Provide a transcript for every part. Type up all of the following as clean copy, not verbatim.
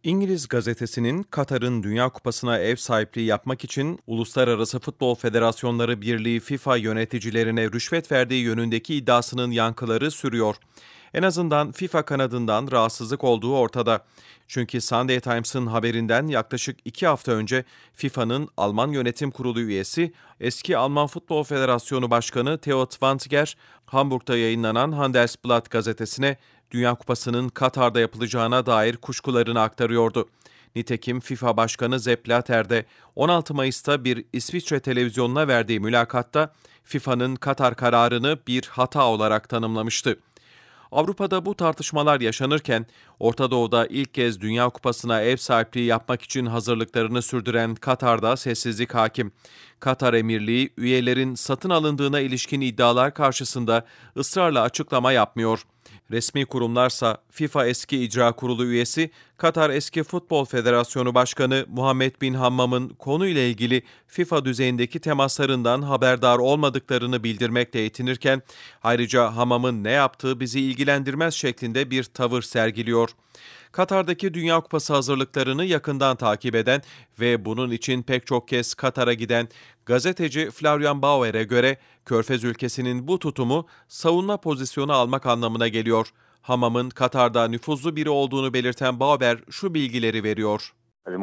İngiliz gazetesinin Katar'ın Dünya Kupası'na ev sahipliği yapmak için Uluslararası Futbol Federasyonları Birliği FIFA yöneticilerine rüşvet verdiği yönündeki iddiasının yankıları sürüyor. En azından FIFA kanadından rahatsızlık olduğu ortada. Çünkü Sunday Times'ın haberinden yaklaşık 2 hafta önce FIFA'nın Alman Yönetim Kurulu üyesi, eski Alman Futbol Federasyonu Başkanı Theo Zwanziger, Hamburg'da yayınlanan Handelsblatt gazetesine Dünya Kupası'nın Katar'da yapılacağına dair kuşkularını aktarıyordu. Nitekim FIFA Başkanı Sepp Blatter de 16 Mayıs'ta bir İsviçre televizyonuna verdiği mülakatta FIFA'nın Katar kararını bir hata olarak tanımlamıştı. Avrupa'da bu tartışmalar yaşanırken Orta Doğu'da ilk kez Dünya Kupası'na ev sahipliği yapmak için hazırlıklarını sürdüren Katar'da sessizlik hakim. Katar Emirliği üyelerin satın alındığına ilişkin iddialar karşısında ısrarla açıklama yapmıyor. Resmi kurumlarsa FIFA Eski İcra Kurulu üyesi, Katar Eski Futbol Federasyonu Başkanı Muhammed Bin Hammam'ın konuyla ilgili FIFA düzeyindeki temaslarından haberdar olmadıklarını bildirmekle yetinirken, ayrıca Hammam'ın ne yaptığı bizi ilgilendirmez şeklinde bir tavır sergiliyor. Katar'daki Dünya Kupası hazırlıklarını yakından takip eden ve bunun için pek çok kez Katar'a giden gazeteci Florian Bauer'e göre Körfez ülkesinin bu tutumu savunma pozisyonu almak anlamına geliyor. Hammam'ın Katar'da nüfuzlu biri olduğunu belirten Bauer şu bilgileri veriyor.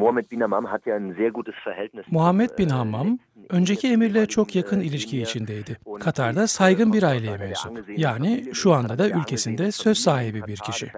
Muhammed Bin Hammam, önceki emirle çok yakın ilişki içindeydi. Katar'da saygın bir aileye mensup. Yani şu anda da ülkesinde söz sahibi bir kişi.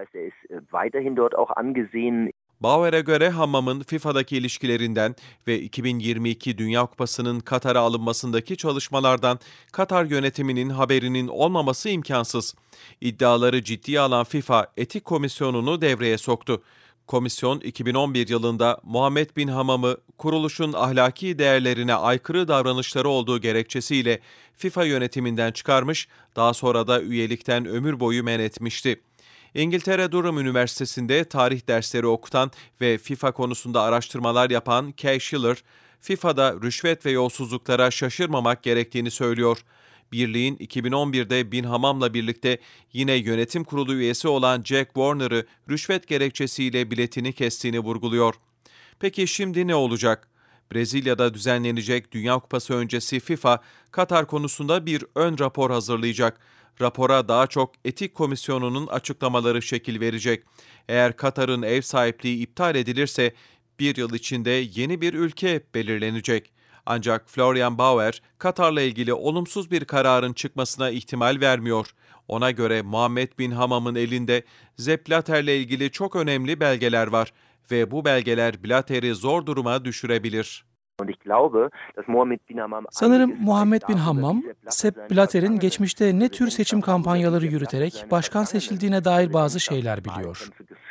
Bauer'e göre Hammam'ın FIFA'daki ilişkilerinden ve 2022 Dünya Kupası'nın Katar'a alınmasındaki çalışmalardan Katar yönetiminin haberinin olmaması imkansız. İddiaları ciddiye alan FIFA Etik Komisyonu'nu devreye soktu. Komisyon 2011 yılında Muhammed Bin Hammam'ı kuruluşun ahlaki değerlerine aykırı davranışları olduğu gerekçesiyle FIFA yönetiminden çıkarmış, daha sonra da üyelikten ömür boyu men etmişti. İngiltere Durham Üniversitesi'nde tarih dersleri okutan ve FIFA konusunda araştırmalar yapan Kay Schiller, FIFA'da rüşvet ve yolsuzluklara şaşırmamak gerektiğini söylüyor. Birliğin 2011'de Bin Hammam'la birlikte yine yönetim kurulu üyesi olan Jack Warner'ı rüşvet gerekçesiyle biletini kestiğini vurguluyor. Peki şimdi ne olacak? Brezilya'da düzenlenecek Dünya Kupası öncesi FIFA, Katar konusunda bir ön rapor hazırlayacak. Rapora daha çok Etik Komisyonu'nun açıklamaları şekil verecek. Eğer Katar'ın ev sahipliği iptal edilirse bir yıl içinde yeni bir ülke belirlenecek. Ancak Florian Bauer, Katar'la ilgili olumsuz bir kararın çıkmasına ihtimal vermiyor. Ona göre Muhammed Bin Hammam'ın elinde Sepp Blatter'le ilgili çok önemli belgeler var ve bu belgeler Blatter'i zor duruma düşürebilir. Sanırım Muhammed Bin Hammam, Sepp Blatter'in geçmişte ne tür seçim kampanyaları yürüterek başkan seçildiğine dair bazı şeyler biliyor.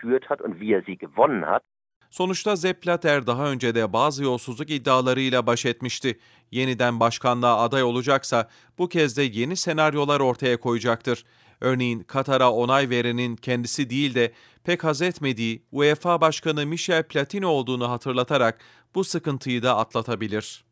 Sonuçta Sepp Blatter daha önce de bazı yolsuzluk iddialarıyla baş etmişti. Yeniden başkanlığa aday olacaksa bu kez de yeni senaryolar ortaya koyacaktır. Örneğin Katar'a onay verenin kendisi değil de pek haz etmediği UEFA Başkanı Michel Platini olduğunu hatırlatarak bu sıkıntıyı da atlatabilir.